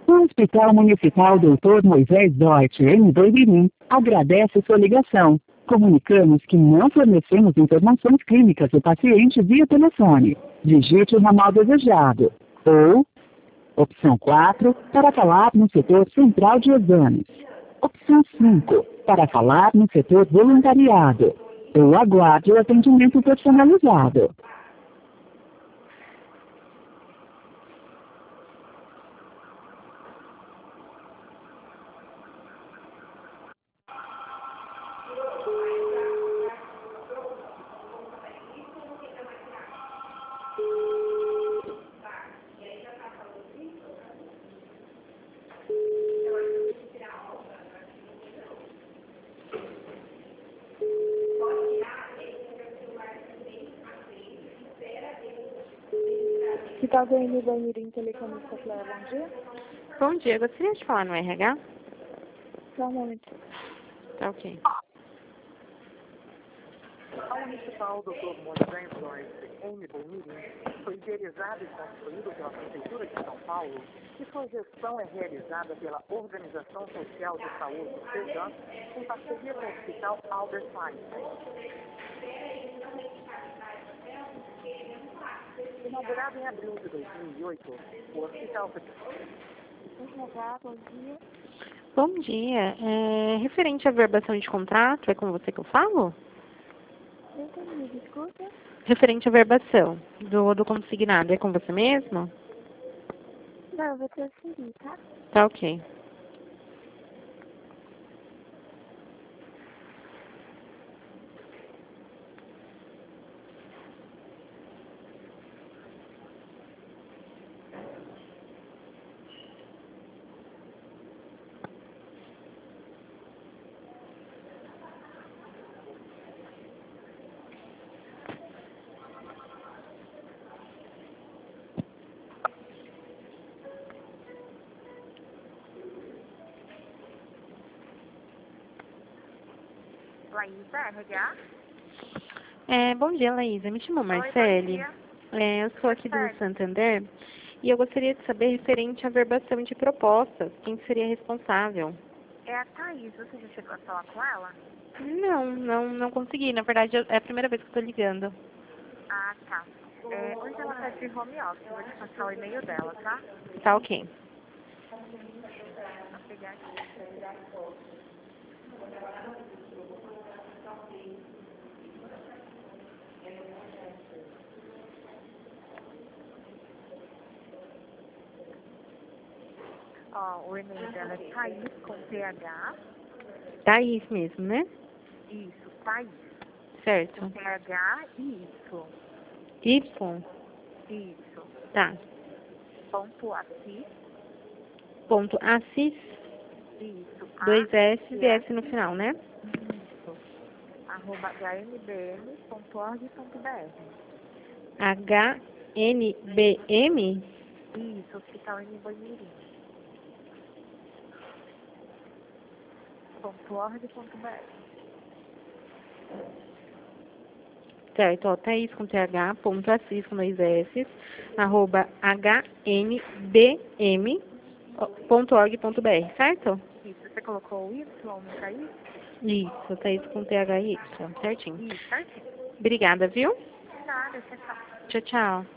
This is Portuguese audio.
O Hospital Municipal Dr. Moisés Duarte em Boimirim agradece sua ligação. Comunicamos que não fornecemos informações clínicas do paciente via telefone. Digite o ramal desejado. Ou, opção 4, para falar no setor central de exames. Opção 5, para falar no setor voluntariado. Ou aguarde o atendimento personalizado. Hospital do Boimirim, telefonista Clara, bom dia. Bom dia, gostaria de falar no RH? Só um momento. Tá ok. A Municipal Dr. Moisés Duarte em Boimirim foi idealizado e construído pela Prefeitura de São Paulo e sua gestão é realizada pela Organização Social de Saúde, CEJAM, em parceria com o Hospital Albert Einstein. Inaugurado em abril de 2008, o hospital foi... RH, bom dia. Bom dia. Referente à verbação de contrato, é com você que eu falo? Eu entendi, desculpa. Referente à verbação do consignado, é com você mesmo? Não, eu vou transferir, tá? Tá ok. Laísa, RH? Bom dia, Laísa. Me chamo Marcele. Eu sou aqui do Santander e eu gostaria de saber referente à verbação de propostas, quem seria responsável? É a Thaís, você já chegou a falar com ela? Não consegui. Na verdade, é a primeira vez que estou ligando. Ah, tá. Hoje ela está de home office, eu vou te passar o e-mail dela, tá? Tá ok. Vou pegar aqui. Ó, o e-mail dela é Thaís com PH. Thaís mesmo, né? Isso, Thaís. Certo. Com PH e Y. Y? Isso. Tá. Ponto Assis. Ponto Assis, Isso. 2 S e S no final, né? Isso. Arroba hnbm.org.br. HNBM? Isso, Hospital em Boimirim. .org.br. Certo, ó, Thaís com TH, ponto Assis com 2 S, arroba HNBM.org.br, certo? Isso, você colocou o Y no Thaís? Isso, Thaís com TH e Y, certinho. Isso, certinho. Obrigada, viu? De nada, tchau, tchau. Tchau, tchau.